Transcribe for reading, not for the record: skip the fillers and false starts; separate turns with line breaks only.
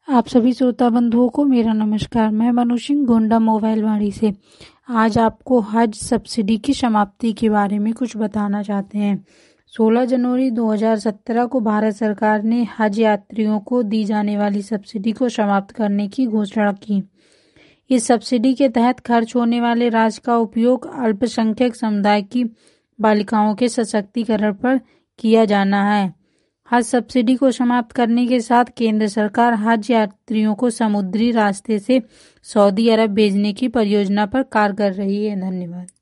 आप सभी श्रोता बंधुओं को मेरा नमस्कार। मैं मनु सिंह गोंडा मोबाइल वाणी से आज आपको हज सब्सिडी की समाप्ति के बारे में कुछ बताना चाहते हैं। 16 जनवरी 2017 को भारत सरकार ने हज यात्रियों को दी जाने वाली सब्सिडी को समाप्त करने की घोषणा की। इस सब्सिडी के तहत खर्च होने वाले राशि का उपयोग अल्पसंख्यक समुदाय की बालिकाओं के सशक्तिकरण पर किया जाना है। हज सब्सिडी को समाप्त करने के साथ केंद्र सरकार हज यात्रियों को समुद्री रास्ते से सऊदी अरब भेजने की परियोजना पर कार्य कर रही है। धन्यवाद।